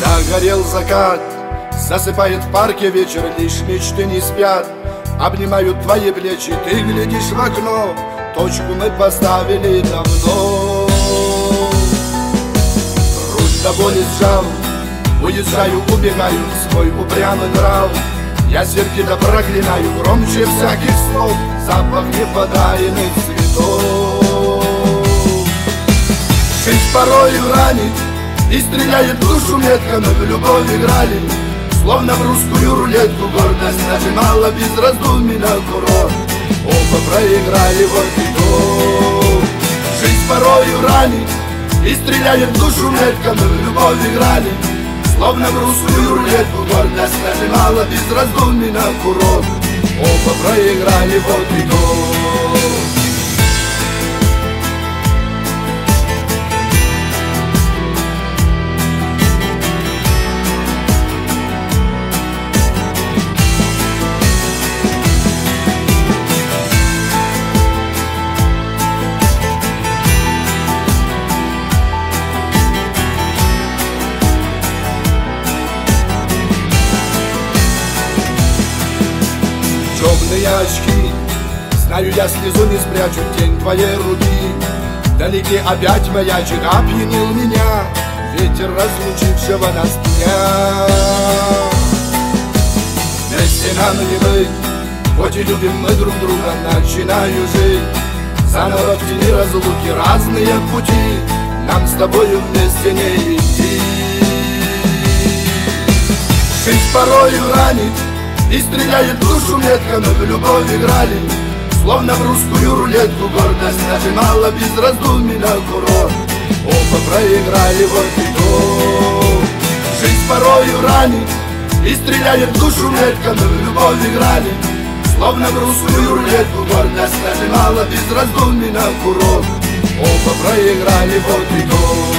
Загорел закат, засыпает в парке вечер, лишь мечты не спят. Обнимают твои плечи, ты глядишь в окно, точку мы поставили давно. Руль до боли сжал, уезжаю, убегаю в свой упрямый нрав. Я сердито проклинаю, громче всяких слов, запах неподаренных цветов. Жизнь порою ранит и стреляет в душу метко, мы в любовь играли, словно в русскую рулетку. Гордость нажимала без раздумий на курок, оба проиграли, вот и то. Жизнь порою ранит и стреляет в душу метко, мы в любовь играли, словно в русскую рулетку. Гордость нажимала без раздумий на курок, оба проиграли, вот и то. Темные очки, знаю, я слезу не спрячу, тень твоей руки вдалеке опять маячит, опьянил меня ветер разлучившего нас дня. Вместе нам не быть, хоть и любим мы друг друга, начинаю жить заново в тени разлуки. Разные пути нам с тобою вместе не идти. Жизнь порою ранит и стреляет в душу метко, мы в любовь играли, словно в русскую рулетку. Гордость нажимала без раздумий на курок, оба проиграли, вот и то. Жизнь порою ранит и стреляет в душу метко, мы в любовь играли, словно в русскую рулетку. Гордость нажимала без раздумий на курок, оба проиграли, вот и то.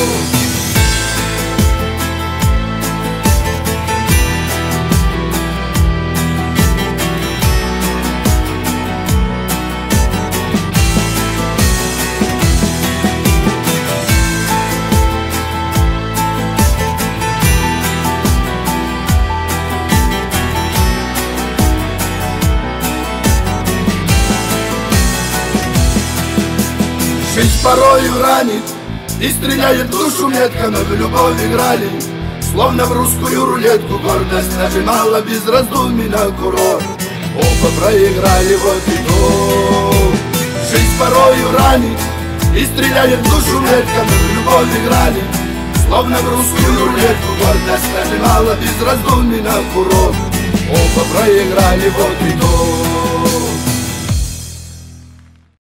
Жизнь порою ранит и стреляет в душу метко, мы в любовь играли, словно в русскую рулетку. Гордость нажимала без раздумий на курок, оба проиграли, вот и то. Жизнь порою ранит и стреляет в душу метко, мы в любовь играли, словно в русскую рулетку. Гордость нажимала без раздумий на курок, оба проиграли, вот и то.